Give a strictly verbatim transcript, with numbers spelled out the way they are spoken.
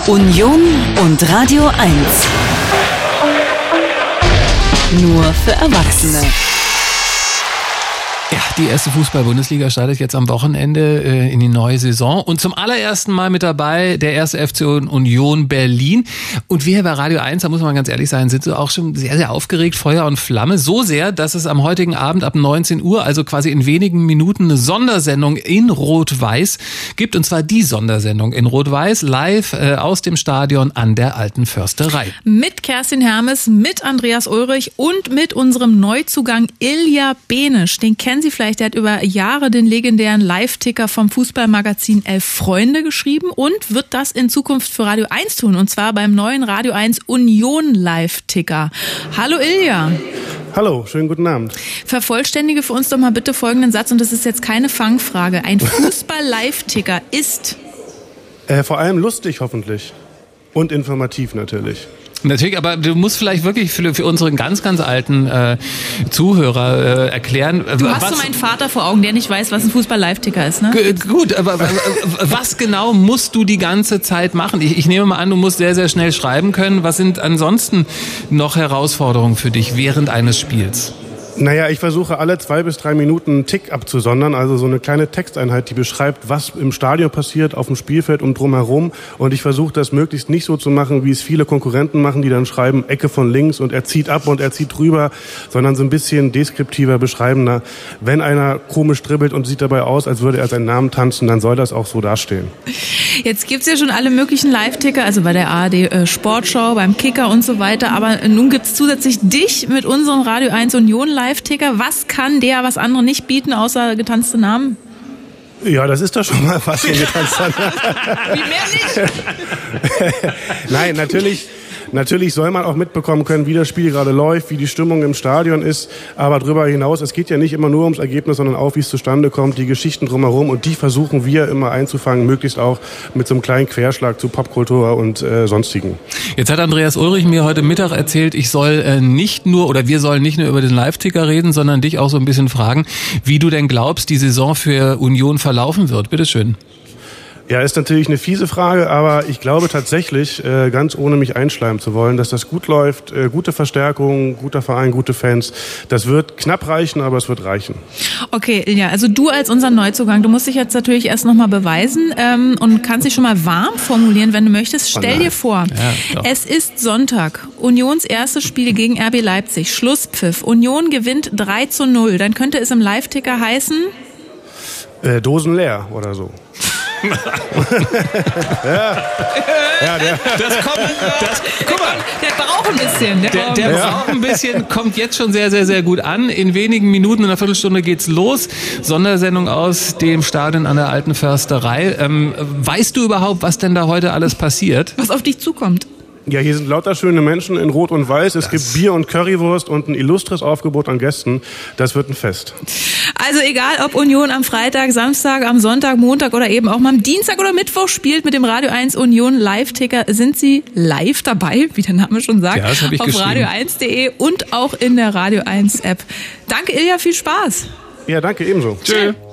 Union und Radio eins. Nur für Erwachsene. Ja, die erste Fußball-Bundesliga startet jetzt am Wochenende äh, in die neue Saison. Und zum allerersten Mal mit dabei der erste F C Union Berlin. Und wir bei Radio eins, da muss man ganz ehrlich sein, sind so auch schon sehr, sehr aufgeregt, Feuer und Flamme. So sehr, dass es am heutigen Abend ab neunzehn Uhr, also quasi in wenigen Minuten, eine Sondersendung in Rot-Weiß gibt. Und zwar die Sondersendung in Rot-Weiß, live äh, aus dem Stadion an der Alten Försterei. Mit Kerstin Hermes, mit Andreas Ulrich und mit unserem Neuzugang Ilja Benisch. Den kennen Sie vielleicht, der hat über Jahre den legendären Live-Ticker vom Fußballmagazin Elf Freunde geschrieben und wird das in Zukunft für Radio eins tun, und zwar beim neuen Radio eins Union Live-Ticker. Hallo Ilja. Hallo, schönen guten Abend. Vervollständige für uns doch mal bitte folgenden Satz, und das ist jetzt keine Fangfrage. Ein Fußball-Live-Ticker ist? Äh, vor allem lustig hoffentlich und informativ natürlich. Natürlich, aber du musst vielleicht wirklich für, für unseren ganz, ganz alten äh, Zuhörer äh, erklären. Du hast was, so meinen Vater vor Augen, der nicht weiß, was ein Fußball-Live-Ticker ist, ne? G- gut, aber was genau musst du die ganze Zeit machen? Ich, ich nehme mal an, du musst sehr, sehr schnell schreiben können. Was sind ansonsten noch Herausforderungen für dich während eines Spiels? Naja, ich versuche alle zwei bis drei Minuten einen Tick abzusondern, also so eine kleine Texteinheit, die beschreibt, was im Stadion passiert, auf dem Spielfeld und drumherum. Und ich versuche das möglichst nicht so zu machen, wie es viele Konkurrenten machen, die dann schreiben, Ecke von links und er zieht ab und er zieht rüber, sondern so ein bisschen deskriptiver, beschreibender. Wenn einer komisch dribbelt und sieht dabei aus, als würde er seinen Namen tanzen, dann soll das auch so dastehen. Jetzt gibt's ja schon alle möglichen Live-Ticker, also bei der A R D äh, Sportschau, beim Kicker und so weiter. Aber nun gibt's zusätzlich dich mit unserem Radio eins Union Live-Ticker. Was kann der, was andere nicht bieten, außer getanzte Namen? Ja, das ist doch schon mal was hier getanzt hat. Wie mehr nicht? Nein, natürlich... Natürlich soll man auch mitbekommen können, wie das Spiel gerade läuft, wie die Stimmung im Stadion ist. Aber darüber hinaus, es geht ja nicht immer nur ums Ergebnis, sondern auch, wie es zustande kommt, die Geschichten drumherum. Und die versuchen wir immer einzufangen, möglichst auch mit so einem kleinen Querschlag zu Popkultur und äh, Sonstigen. Jetzt hat Andreas Ulrich mir heute Mittag erzählt, ich soll äh, nicht nur, oder wir sollen nicht nur über den Live-Ticker reden, sondern dich auch so ein bisschen fragen, wie du denn glaubst, die Saison für Union verlaufen wird. Bitteschön. Ja, ist natürlich eine fiese Frage, aber ich glaube tatsächlich, äh, ganz ohne mich einschleimen zu wollen, dass das gut läuft, äh, gute Verstärkung, guter Verein, gute Fans. Das wird knapp reichen, aber es wird reichen. Okay, Ilja, also du als unser Neuzugang, du musst dich jetzt natürlich erst nochmal beweisen ähm, und kannst dich schon mal warm formulieren, wenn du möchtest. Stell dir vor, Ja, es ist Sonntag, Unions erstes Spiel gegen R B Leipzig, Schlusspfiff, Union gewinnt drei zu null. Dann könnte es im Live-Ticker heißen? Äh, Dosen leer oder so. ja. Ja, der. Das kommt, das, guck mal, Der braucht ein bisschen. Der, der, braucht der ein bisschen. braucht ein bisschen, kommt jetzt schon sehr, sehr, sehr gut an. In wenigen Minuten, in einer Viertelstunde geht's los. Sondersendung aus dem Stadion an der Alten Försterei. Ähm, weißt du überhaupt, was denn da heute alles passiert? Was auf dich zukommt. Ja, hier sind lauter schöne Menschen in Rot und Weiß. Es gibt Bier und Currywurst und ein illustres Aufgebot an Gästen. Das wird ein Fest. Also egal, ob Union am Freitag, Samstag, am Sonntag, Montag oder eben auch mal am Dienstag oder Mittwoch spielt mit dem Radio eins Union Live-Ticker, sind Sie live dabei, wie der Name schon sagt, Ja, das hab ich auf geschrieben. radio eins punkt de und auch in der Radio eins App. Danke, Ilja, viel Spaß. Ja, danke, ebenso. Tschö.